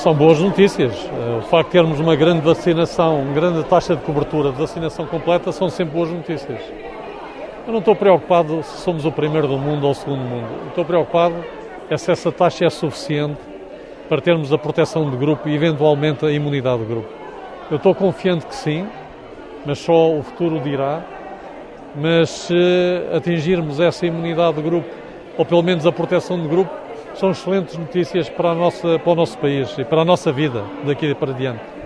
São boas notícias. O facto de termos uma grande vacinação, uma grande taxa de cobertura de vacinação completa, são sempre boas notícias. Eu não estou preocupado se somos o primeiro do mundo ou o segundo do mundo. Eu estou preocupado se essa taxa é suficiente para termos a proteção de grupo e, eventualmente, a imunidade de grupo. Eu estou confiante que sim, mas só o futuro dirá. Mas se atingirmos essa imunidade de grupo, ou pelo menos a proteção de grupo, são excelentes notícias para o nosso país e para a nossa vida daqui para diante.